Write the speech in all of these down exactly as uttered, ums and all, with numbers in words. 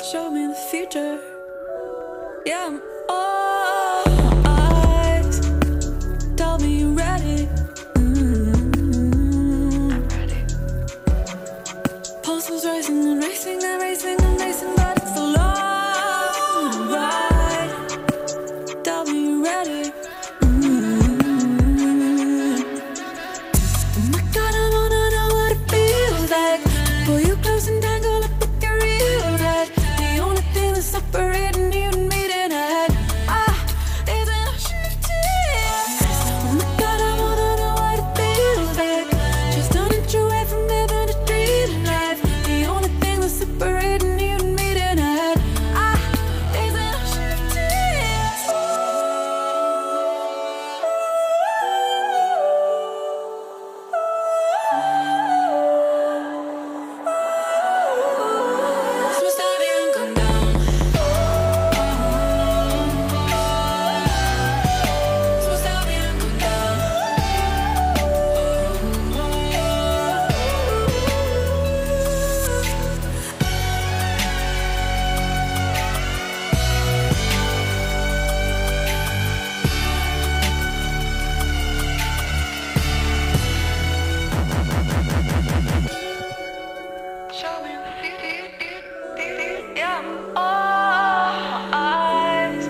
Show me the future. Yeah, I'm all eyes. Tell me you're ready. Mm-hmm. I'm ready. Pulse was racing and racing and racing and racing, but it's a long ride. Tell me you're ready. Mm-hmm. Oh my God, I wanna know what it feels like. Pull you close and tangle up with your real light. The only thing that's separating you and me tonight, ah, is an ocean of tears. Oh my God, I wanna know what it feels like. Just an inch away from living a dream life. The only thing that's separating you and me tonight, ah, is an ocean of tears. So stop and come down. So stop and come down. Show me the future. Yeah, I'm all eyes.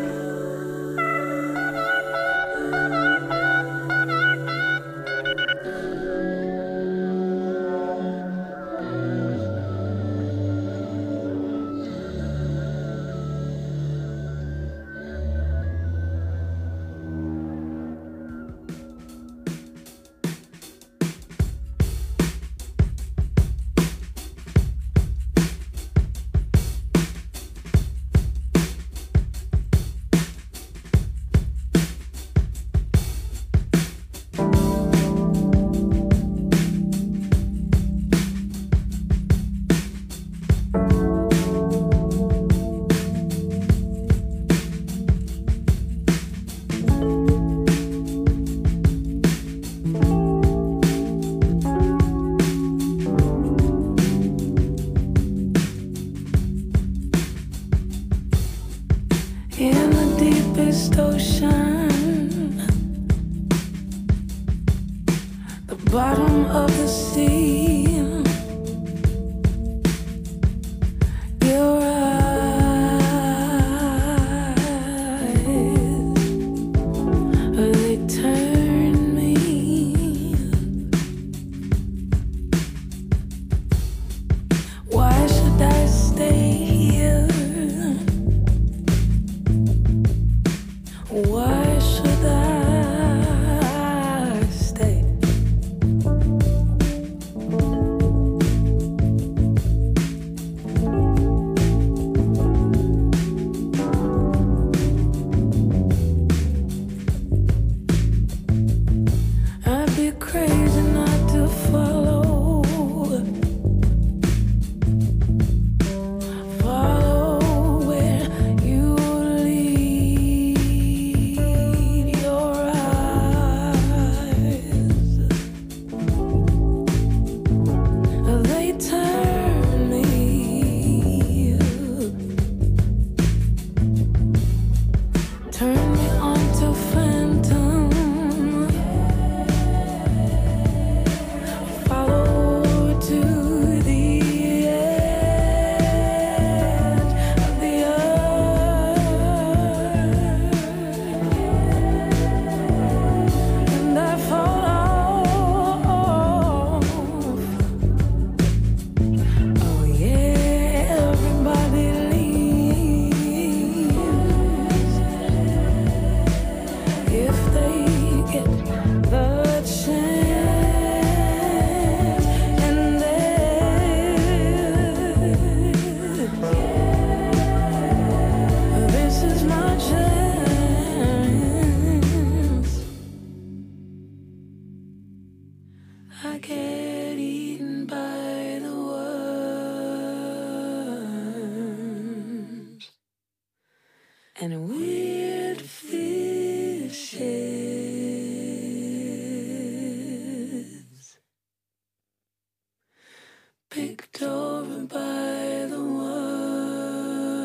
In the deepest ocean, the bottom of the sea, your eyes, they turn me. Why should I stay here? Why should I stay? I'd be crazy not to follow. Follow where you lead. Your eyes, they turn me. Turn me onto phantom. Follow to the edge of the earth, and I fall off. Oh yeah, everybody leaves if they get the chance, and this is my chance. I get eaten by the worms and weird fishes, picked over by the worms.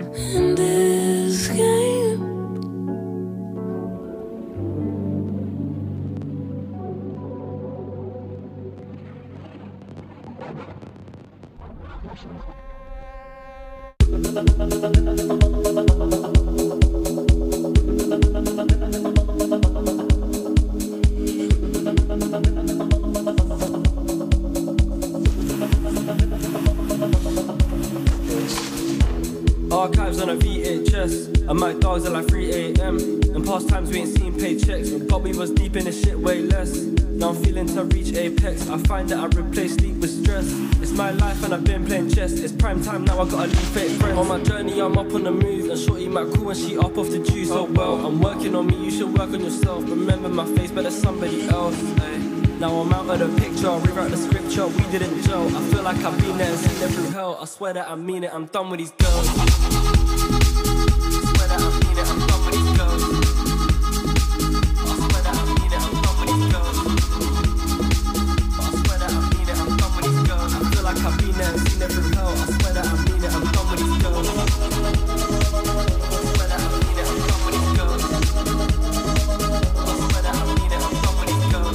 and escape. Archives on a V H S. And my dogs are like three A M In past times we ain't seen paychecks, but we was deep in this shit way less. Now I'm feeling to reach apex. I find that I replace sleep with stress. It's my life and I've been playing chess. It's prime time now, I gotta leave fake friends. On my journey I'm up on the move, and shorty might cool when she up off the juice. Oh well, I'm working on me, you should work on yourself. Remember my face, but there's somebody else, ay. Now I'm out of the picture, rewrite the scripture. We didn't gel. I feel like I've been there and seen them through hell. I swear that I mean it, I'm done with these girls. I swear that I mean it, I'm done with these girls. I swear that I mean it, I'm done with these girls. I swear that I mean it, I'm done with these girls. I feel like I've been there and seen them through hell. I swear that I mean it, I'm done with these girls. I swear that I mean it, I'm done with these girls. I swear that I mean it, I'm done with these girls.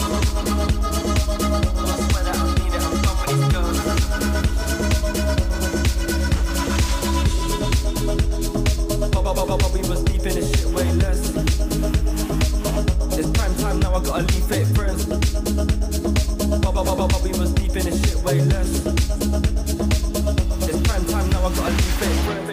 But we was deep in this shit way less. It's prime time now, I gotta leave fake friends. But we was deep in this shit way less. It's prime time now, I gotta leave fake friends.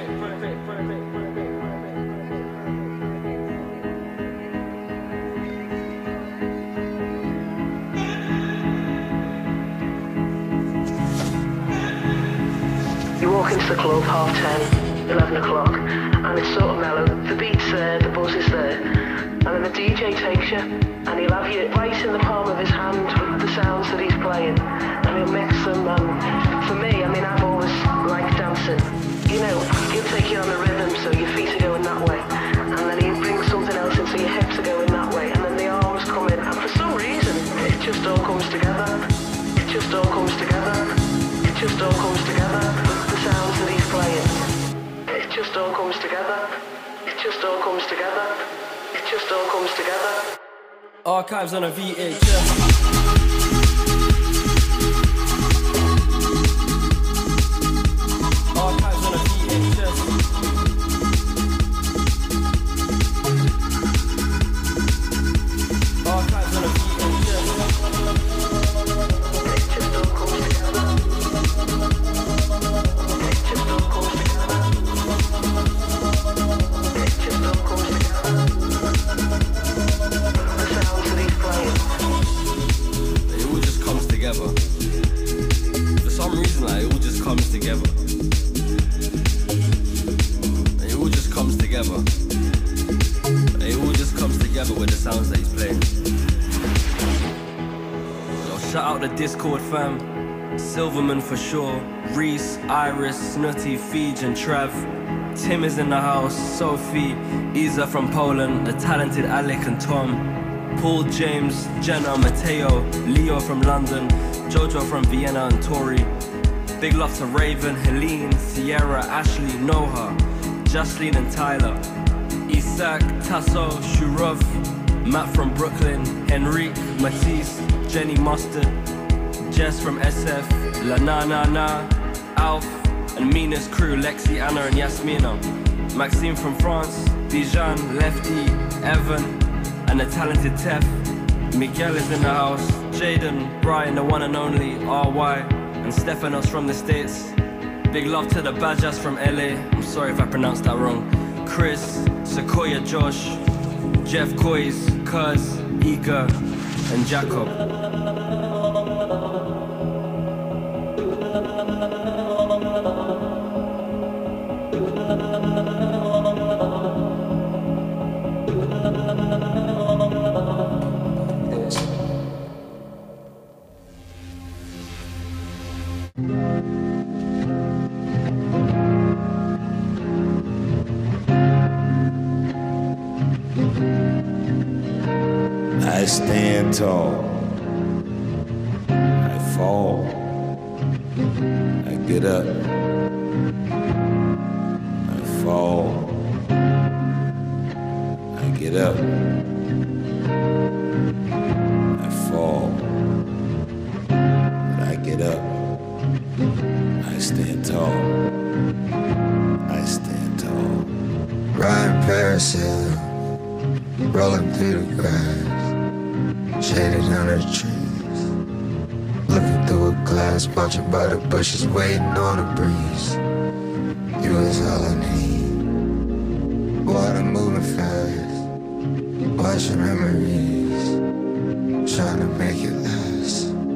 You walk into the club half ten, eleven o'clock, and it's sort of mellow. The beat's there, the buzz is there, and then the D J takes you, and he'll have you right in the palm of his hand with the sounds that he's playing, and he'll mix them. And for me, I mean, I've always liked dancing. You know, he'll take you on the rhythm, so your feet are going that way, and then he'll bring something else in, so your hips are going that way, and then the arms come in, and for some reason, it just all comes together. It just all comes together. It just all comes together. The sounds that he's playing. It just all comes together. It just all comes together. It just all comes together. Archives on a V H S. Archives on a V H S. Archives on a V H S. It just all comes together. It just all comes together. It just all comes together. The sounds that he's playing. It all just comes together. For some reason, like, it all just comes together. It all just comes together. It all just comes together with the sounds that he's playing. Yo, shout out the Discord fam. Silverman for sure. Reese, Iris, Snooty, Feej and Trav. Tim is in the house. Sophie, Isa from Poland. The talented Alec and Tom. Paul, James, Jenna, Matteo, Leo from London. Jojo from Vienna and Tori. Big love to Raven, Helene, Sierra, Ashley, Noha, Jasleen and Tyler. Isaac, Tasso, Shurov, Matt from Brooklyn, Henrique, Matisse, Jenny Mustard, Jess from S F, La Na Na Na, Alf, and Mina's crew, Lexi, Anna and Yasmina. Maxime from France, Dijon, Lefty, Evan, and the talented Tef. Miguel is in the house, Jaden, Brian, the one and only, R Y, and Stefanos from the States. Big love to the Bajas from L A, I'm sorry if I pronounced that wrong. Chris, Sequoia Josh, Jeff Coys, Cuz, Ika, and Jacob. I stand tall, I fall, I get up, I fall. I get up. I fall. But I get up. I stand tall. I stand tall. Riding parasail, rolling through the grass, shaded under the trees. Looking through a glass, watching by the bushes, waiting on a breeze. You is all I need. Water moving fast, watching memories, trying to make it last.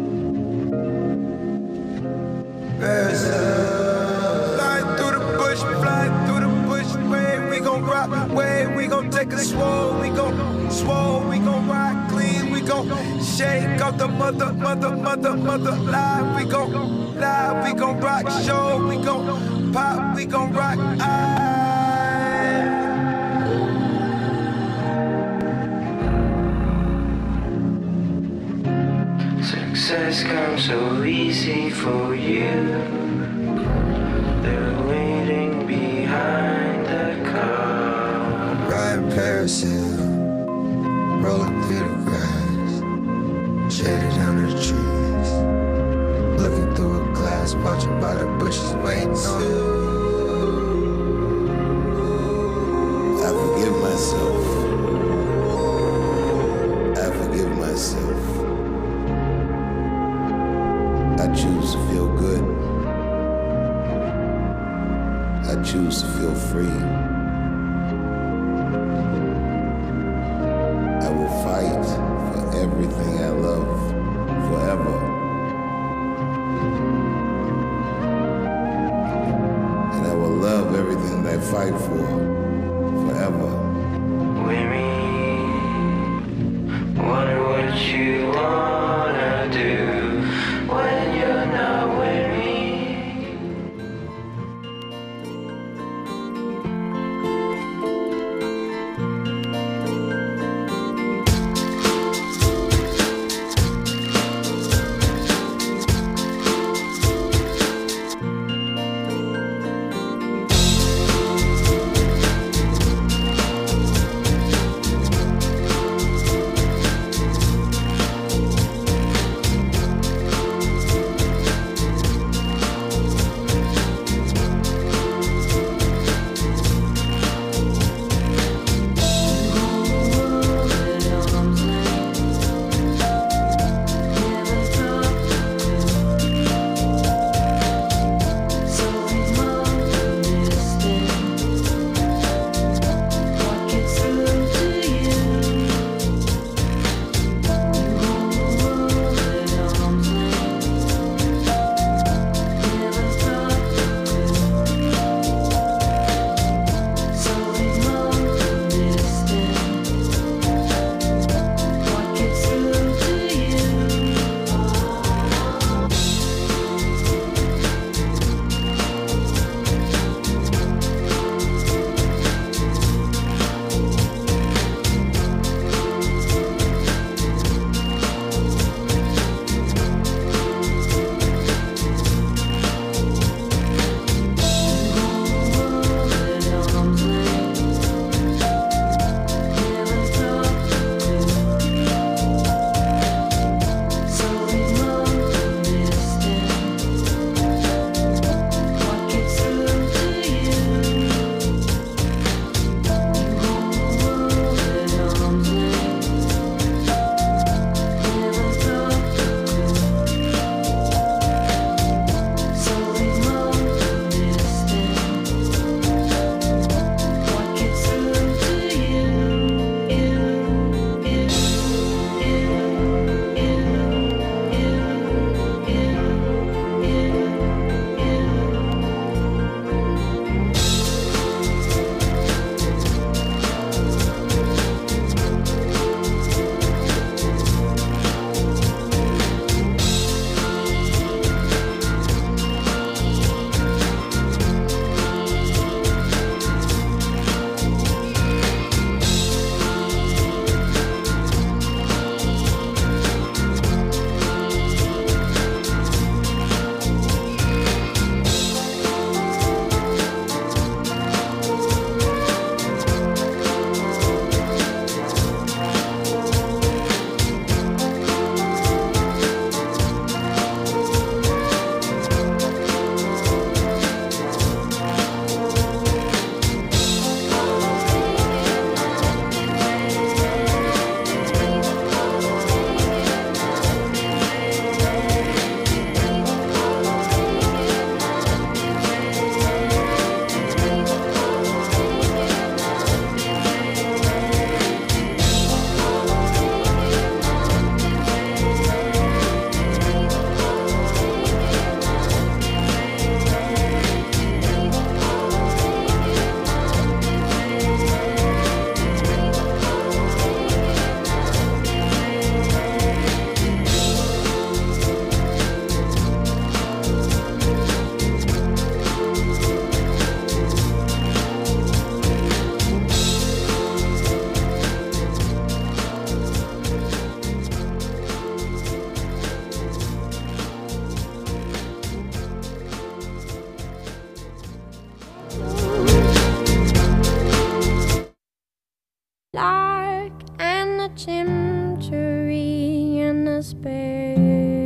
Parasail, flying through the bush, flying through the bush. Where we gon' rock, where we gon' take a swole, we gon' swole, we gon' ride clean, we gon' shake off the mother, mother, mother, mother live, we gon' live, we gon' rock show, we gon' pop, we gon' rock I. Success comes so easy for you. They're waiting behind the car. Riding parasail, rolling through the grass, shaded under the trees. Looking through a glass, watching by the bushes, waiting on you. I forgive myself. I forgive myself. I choose to feel good. I choose to feel free. I will fight for everything I love forever. And I will love everything that I fight for forever. With me, wonder what you wanna do when you're not with me. lark and the chimchuree and the sparrow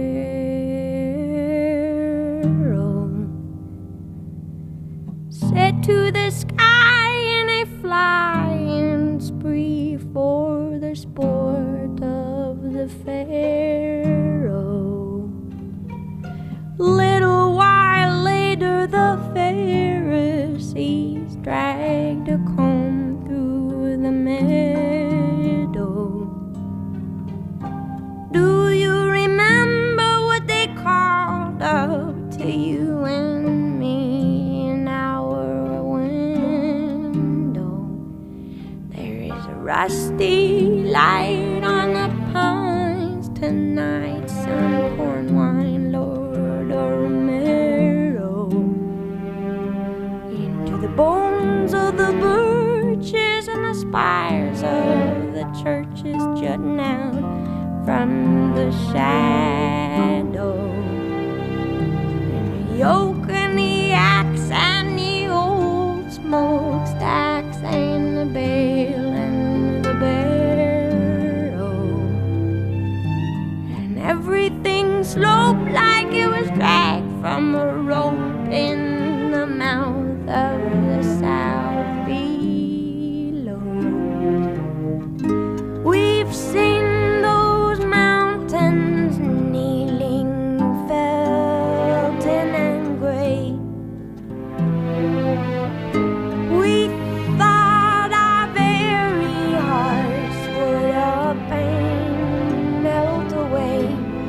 set to the sky in a flying spree for the sport of the pharaoh. Little while later the Pharisees dragged a comb through the meadow. Do you remember what they called up to you and me in our window? There is a rusty light on the pines tonight, some corn wine, Lord Romero. Into the bones of the birches and the spires of the churches jutting out from the shadow. And the yoke and the axe and the old smokestacks and the bale and the barrow. And everything sloped like it was dragged from a rope in the mouth of the south below. We've seen those mountains kneeling, felting and gray. We thought our very hearts would up and melt away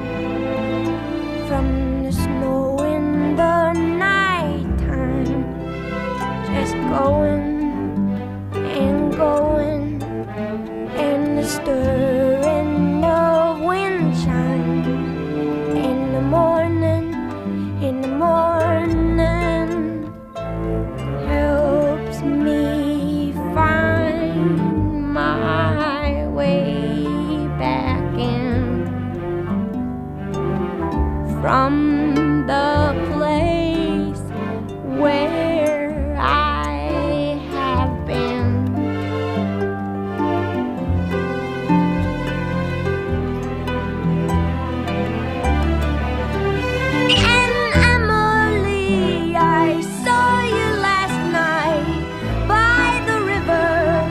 from the snow in the nighttime, just going and going, and the stirring of wind chime in the morning, in the morning helps me find my way back in from the place where I have been. And Emily, I saw you last night by the river.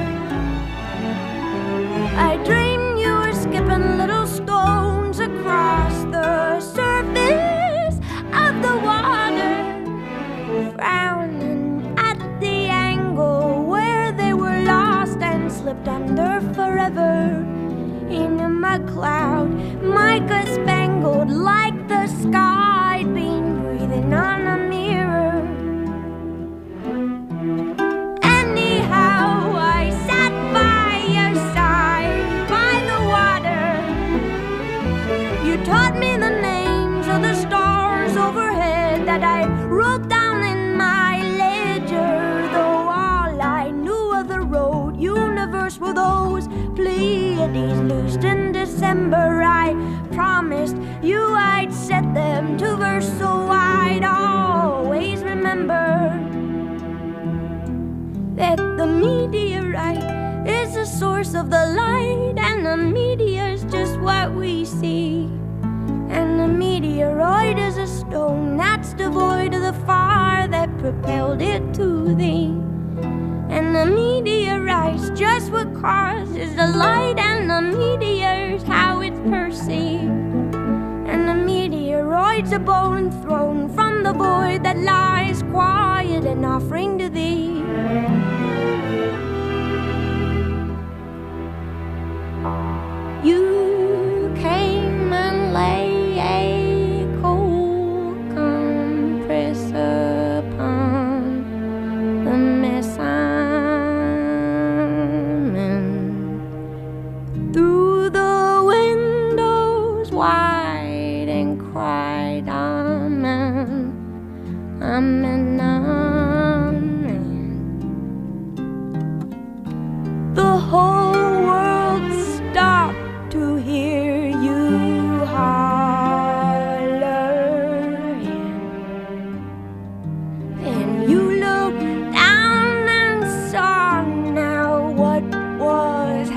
I dreamed you were skipping little stones across the surface of the water, frowning at the angle where they were lost and slipped under forever in a mud cloud, mica spangled like the sky, been breathing on a mirror. Anyhow, I sat by your side by the water. You taught me the names of the stars overhead that I wrote down in my ledger, though all I knew of the road universe were those Pleiades loosed in December. I promised you I'd set them to verse, so I'd always remember that the meteorite is the source of the light, and the meteor's just what we see. And the meteoroid is a stone that's devoid of the fire that propelled it to thee. And the meteorite's just what causes the light, and the meteor's how it's perceived. And the meteoroid's a bone thrown from the void that lies quiet and offering to thee. You came and lay a cold compress upon the mess I'm in, through the windows wide, and cried, Amen, Amen, Amen. The whole world stopped to hear you holler, and you looked down and saw now what was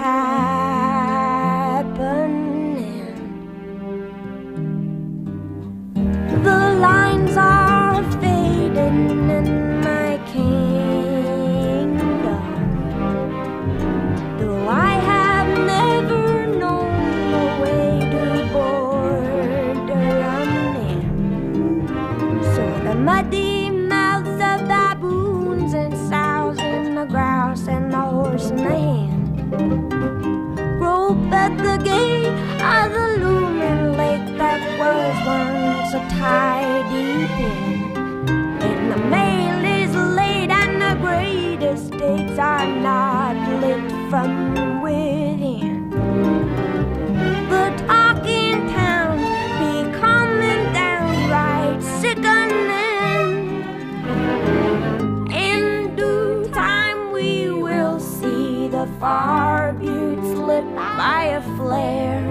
rope at the gate of the looming lake that was once a tidy pen. And the mail is late and the great estates are not lit from within. The talking towns becoming downright sickening. In due time we will see the far buttes lit by a flare.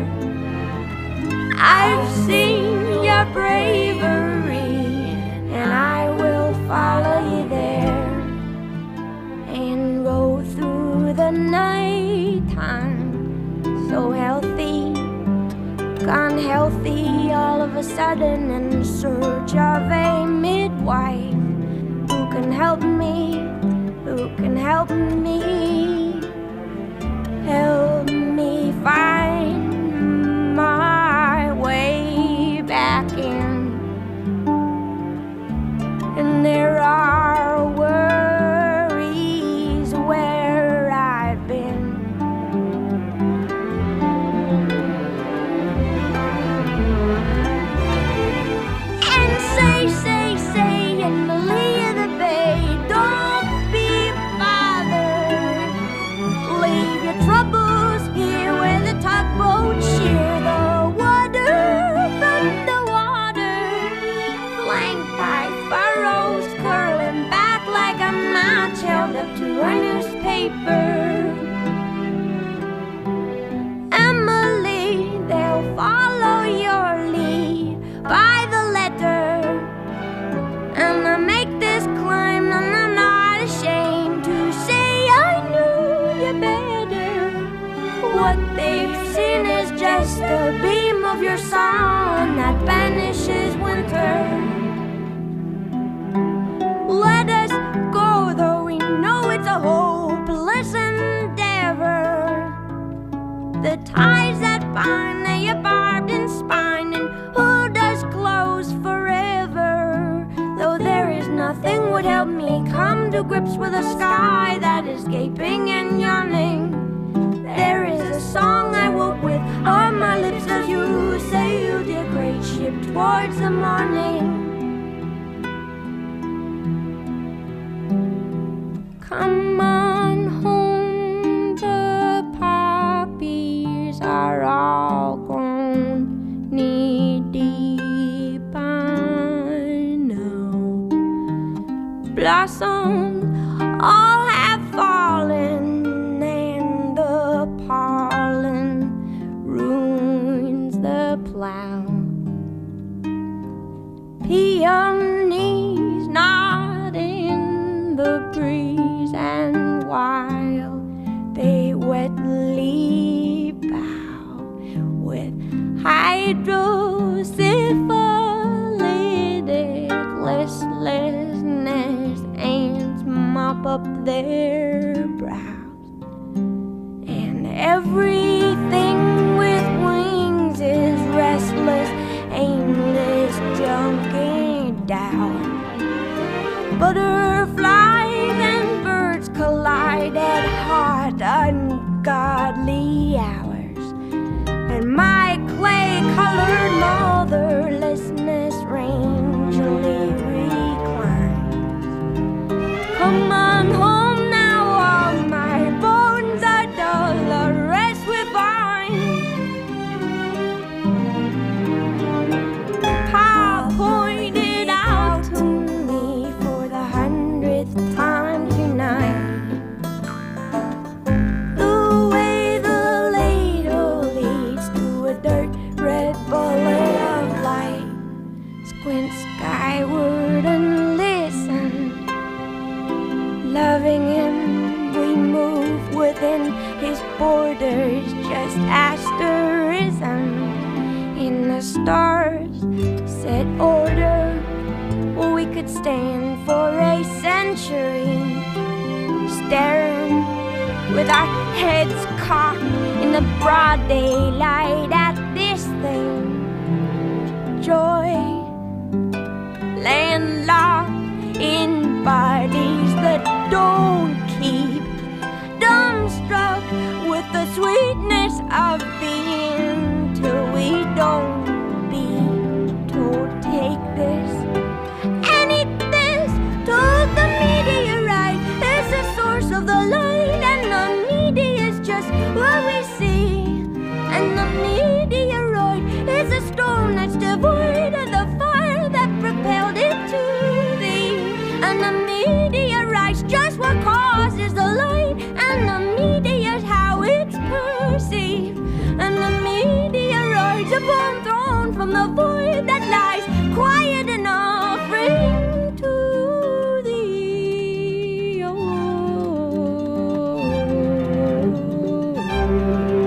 I've seen your bravery, and I will follow you there and go through the night time. So healthy, gone healthy all of a sudden, in search of a midwife who can help me, who can help me, help me find my way back in. And there are worries where I've been. And say, say, say in the lee of the bay, don't be bothered. Leave your troubles here where the tugboats shear the water from the water, flanked by furrows curling back like a match held up to a newspaper. Emily, they'll follow your lead by the letter, and I make this climb and I'm not ashamed to say I knew you better. What they've seen is just a beam of your sun that banishes winter. Let us go, though we know it's a hopeless endeavor. The ties that bind, they are barbed and spined, and who does close forever? Though there is nothing would help me come to grips with a sky that is gaping and yawning. There is a song I woke with on my lips as you sailed your great ship towards the morning. Come on home, the poppies are all grown knee deep by now. Blossoms all have fallen, and the pollen ruins the plow. Peonies nod in the breeze, and while they wetly bow with hydrocephalitic listlessness, ants mop up their brows, and everything with wings is restless, aimless, junking down. Butterflies and birds collide at hot, ungodly hours, and my clay-colored motherlessness rangely reclines. Come on home now, all my bones are dull, a rest we find. Pa pointed out to me for the hundredth time tonight the way the ladle leads to a dirt red bullet of light. Squint skyward and listen. Loving him, we move within his borders, just asterism in the stars set order. We could stand for a century, staring with our heads cocked in the broad daylight at this thing. Joy landlocked in bodies that don't keep, dumbstruck with what we see. And the meteoroid is a stone that's devoid of the fire that propelled it to thee. And the meteorite's just what causes the light, and the meteor's how it's perceived. And the meteoroid's a bomb thrown from the void that lies quiet and offering to thee. Oh.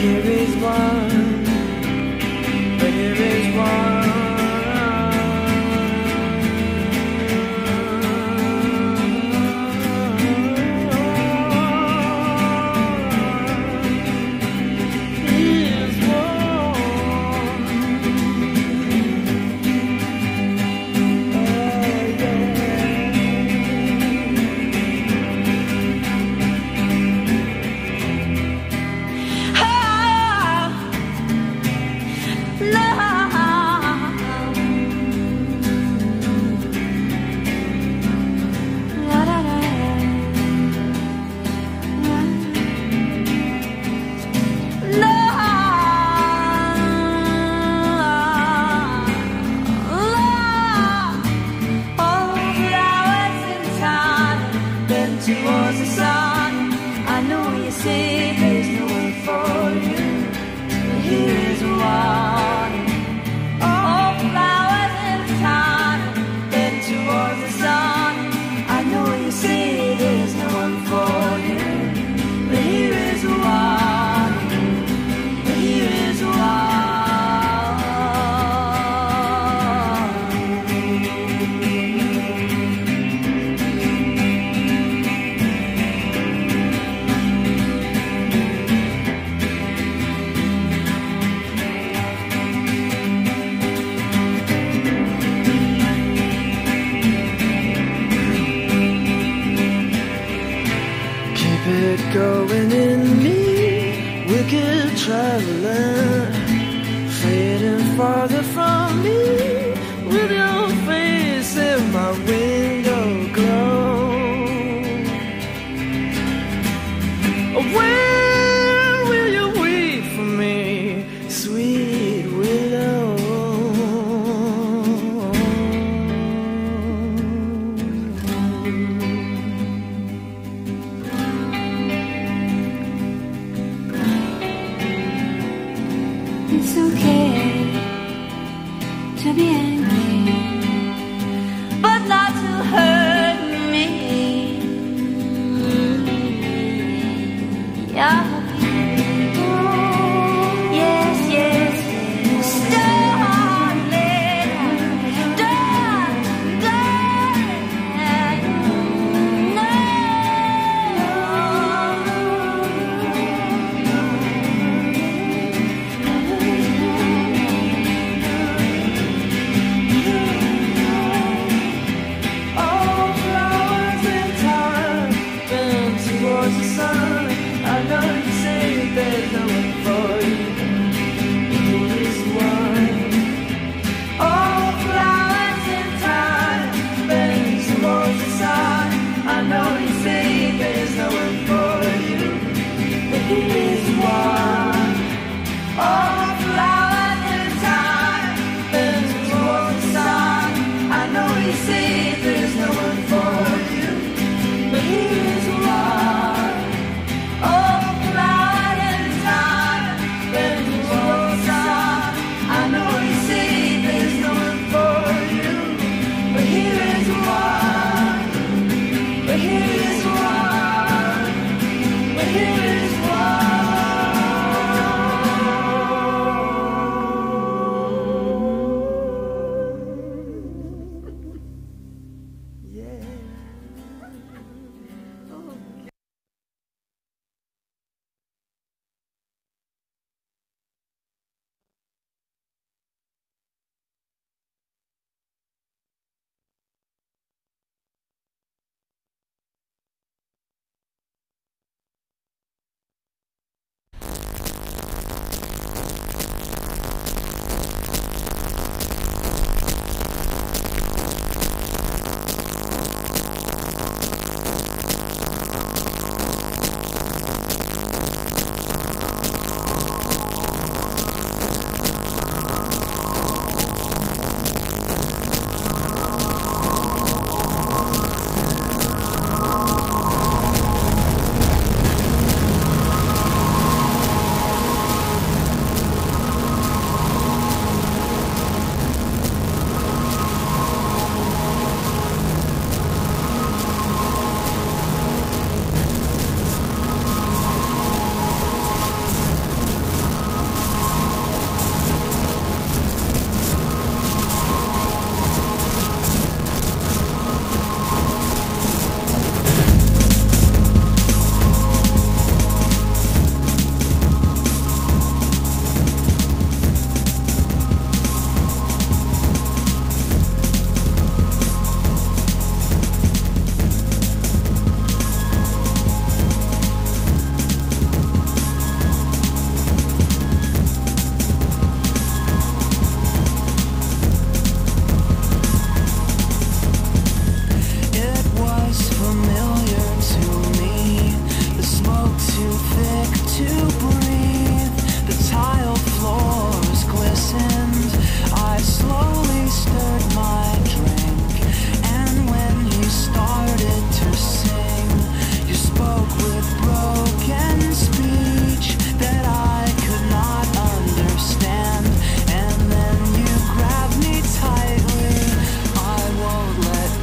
here is one, but here is one. Towards the sun, I know you say there's no one for you, but here is one. Oh, flowers in the sun, then towards the sun, I know you say there's no one for you, but here is one, but here is one. Going in me, wicked traveler, fading farther from me, with your face in my window glow. Where will you wait for me, sweet willow? It's okay to be angry, but not to hurt me. Yeah. Yes, yes, yes. Darling, darling, There's no one for you. Here is one. all flowers in time, Bend towards the sun. I know you say there's no one for you, but here is one. all flowers in time, Bend towards the sun. I know you say there's no one for you, but here is one. all flowers in time, Bend towards the sun. I know you say there's no one for you, but here is one. But here is one. But here is one.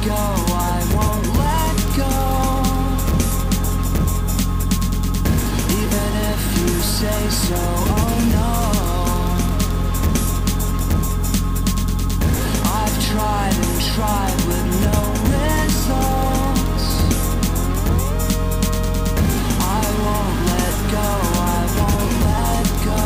go, I won't let go. Even if you say so, oh no. I've tried and tried with no results. I won't let go, I won't let go.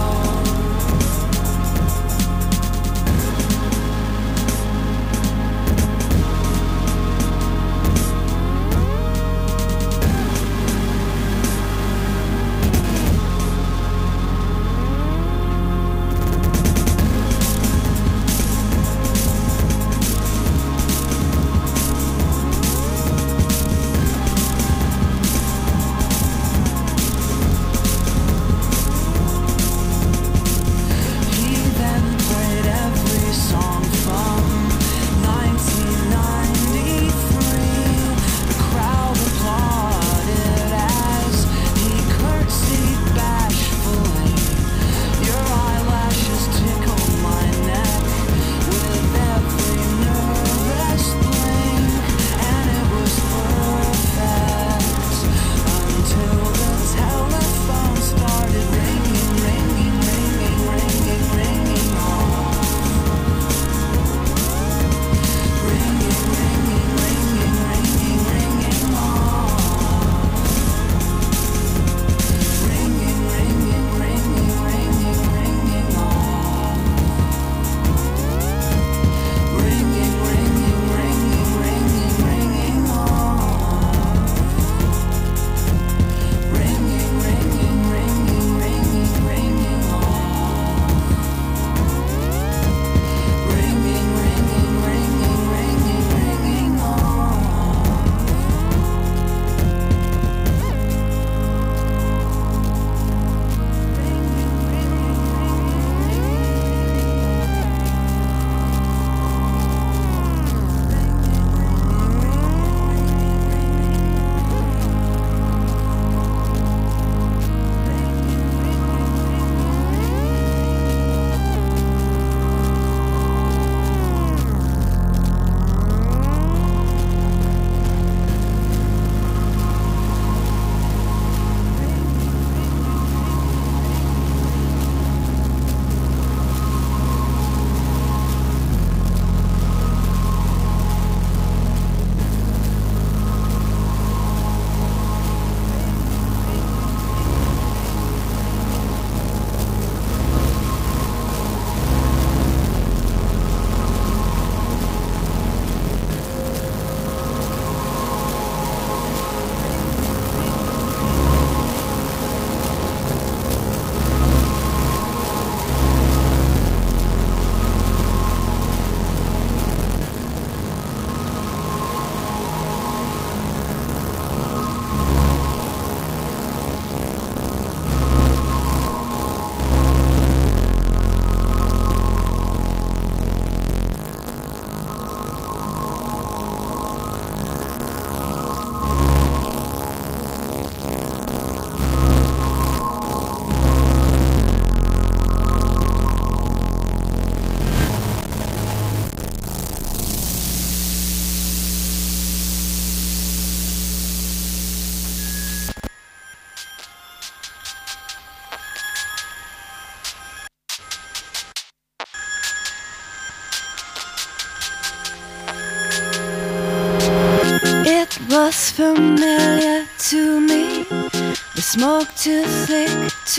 Was familiar to me, the smoke too thick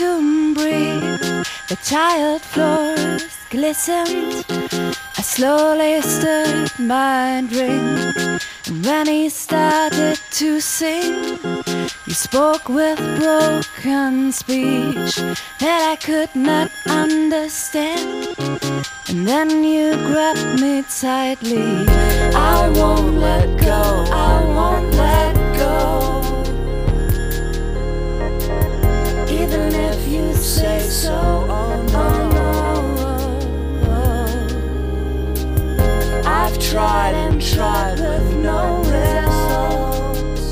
to breathe. The tiled floors glistened. I slowly stirred my drink, and when he started to sing, he spoke with broken speech that I could not understand. And then you grabbed me tightly. I won't let go, I won't let go. Even if you say so, oh no, no. I've tried and tried with no results.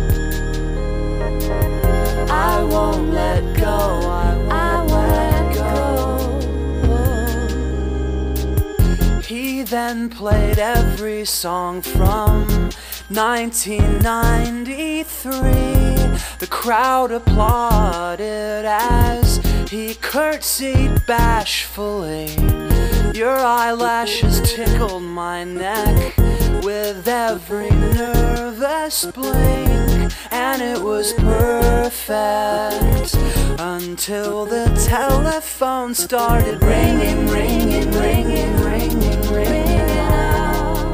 I won't let go, I won't, I won't let go. He then and played every song from nineteen ninety-three. The crowd applauded as he curtsied bashfully. Your eyelashes tickled my neck with every nervous blink, and it was perfect until the telephone started ringing, ringing, ringing, ringing, ringing out.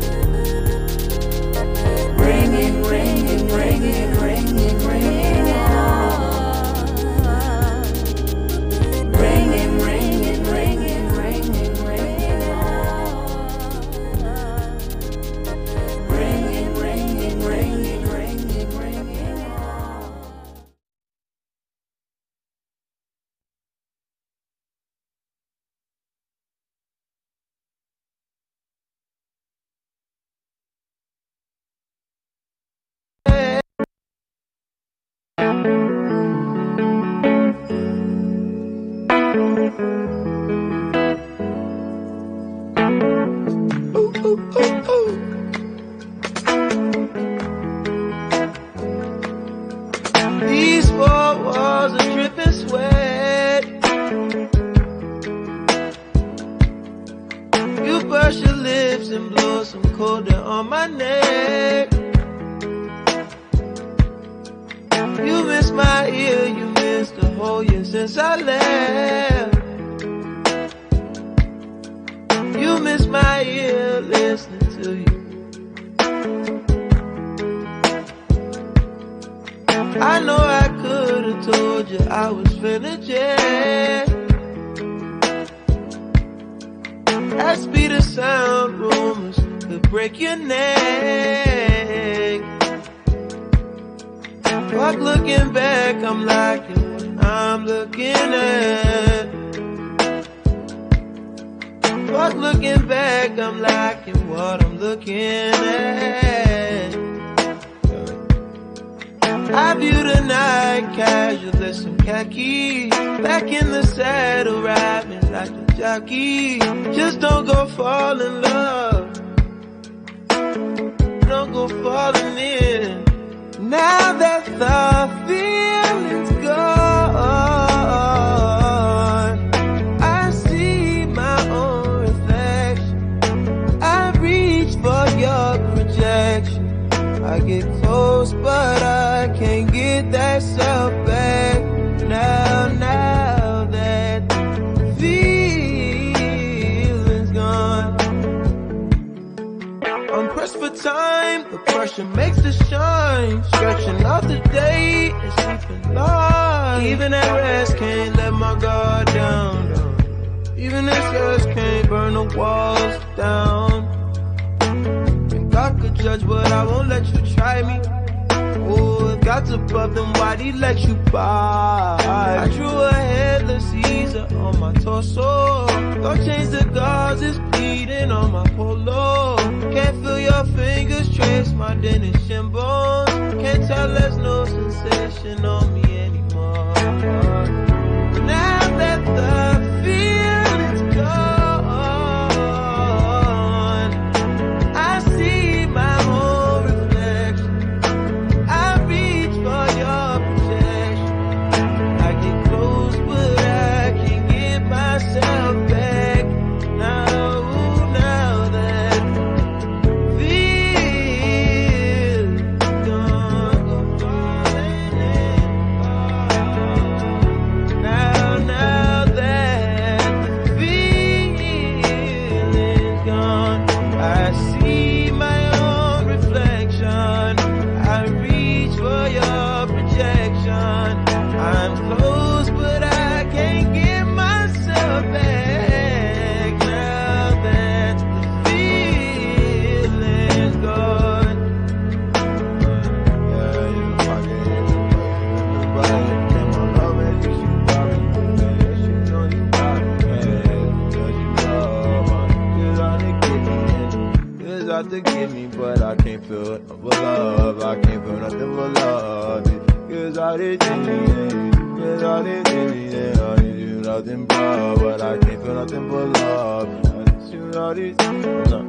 Ringing, ringing, ringing, ringing, ringing out. Ringing, ringing, ringing, ringing, ringing out. Ringing, ringing, ringing, ringing, ringing out. These four walls are dripping sweat. You brush your lips and blow some cold down on my neck. You miss my ear, you miss the whole year since I left. You miss my ear listening to you. I know I could've told you I was finna jet. At speed of sound, rumors could break your neck. Fuck looking back, I'm liking what I'm looking at. Fuck looking back, I'm liking what I'm looking at. I view the night casual as some khaki. Back in the saddle, riding like a jockey. Just don't go fall in love. Don't go falling in. Now that the feeling's gone, I see my own reflection. I reach for your projection. I get close, but I can't get that self back. Now, now that the feeling's gone, I'm pressed for time. The pressure makes it shine. Stretching out the day and sleeping light. Even at rest, can't let my guard down. down. Even if stress can't burn the walls down. God could judge, but I won't let you try me. Oh, if God's above, then why'd he let you by? I drew a headless Caesar on my torso. Don't change the gauze, it's bleeding on my polo. Can't feel your fingers trace my dentist shin bones. Can't tell there's no sensation on me anymore. Now that the feeling's gone, I see my own reflection. I reach for your protection. I get close, but I can't get myself back. Now, now that feeling's gone, go falling in. Now, now that feeling's gone, I see my own reflection. I reach for your projection. I'm close, but I can't get myself back. Now that the feeling's gone. Yeah, you fucking nobody came on love it. You got me, yeah, you know you got me, yeah, cause you love me. Cause all they get me in, cause all they get me, but I can't feel nothing but love. I can't feel nothing but love. Cause all they did me, yeah, cause all they did me, yeah, I need you nothing but, but I can't feel nothing but love. I need you with all these. No.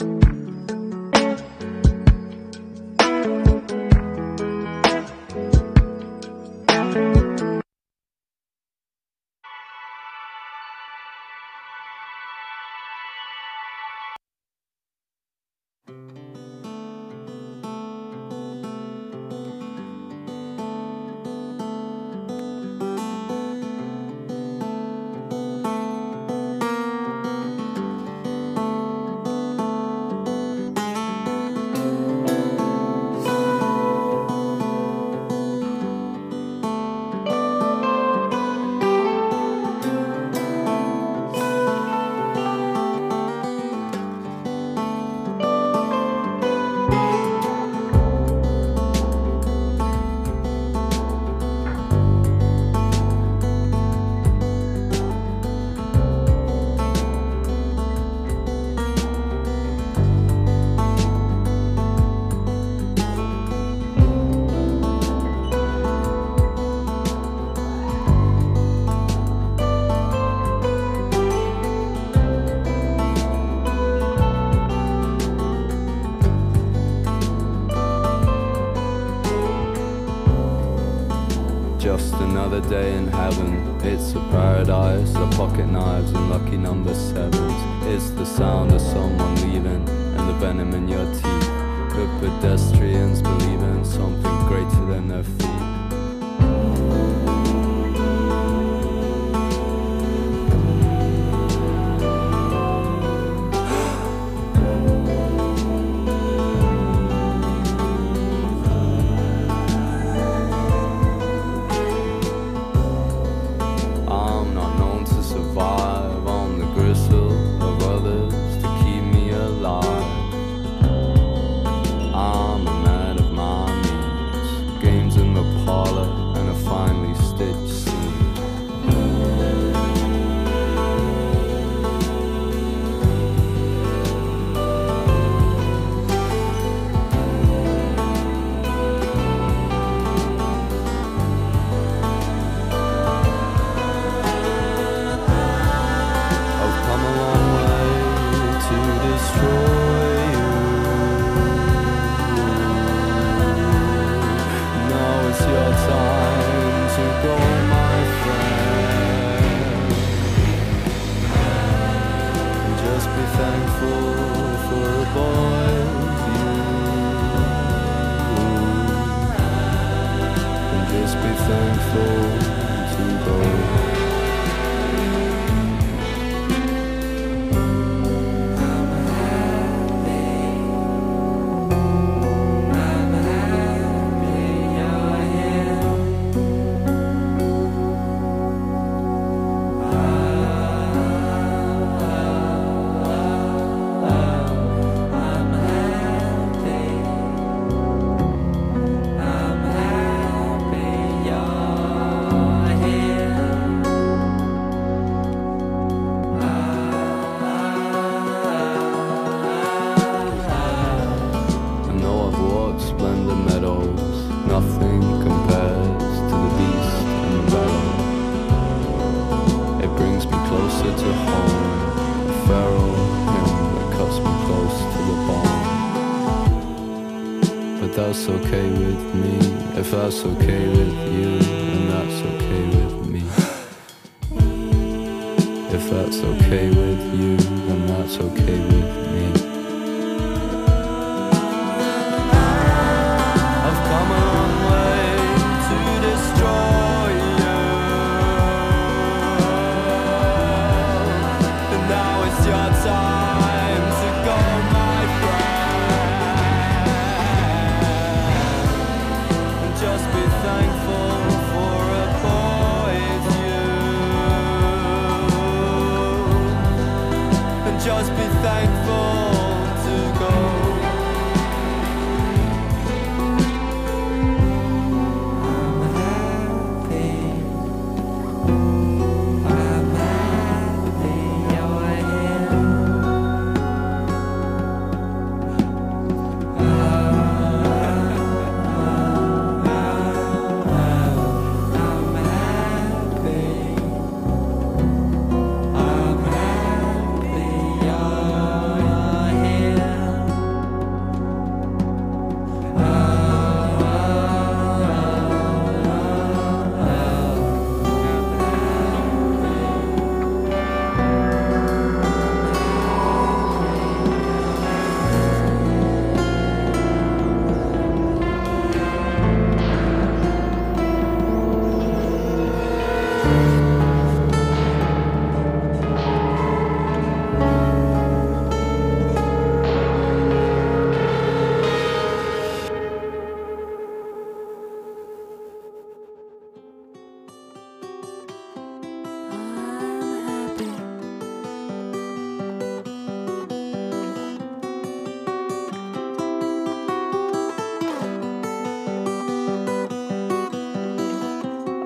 Just another day in heaven. It's a paradise of pocket knives and lucky number sevens. It's the sound of someone leaving and the venom in your teeth. Good pedestrians believe in something greater than their feet. That's okay with me. If that's okay with you, then that's okay with me. If that's okay with you, then that's okay with me. I've come a long way to destroy you, and now it's your time to go, my friend. Just be thankful for a boy as you, and just be thankful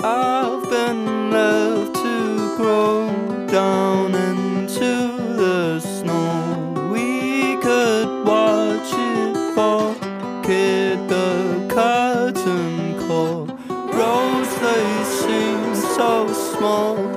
I've been left to grow down into the snow. We could watch it fall, kid the curtain call. Roads they seem so small,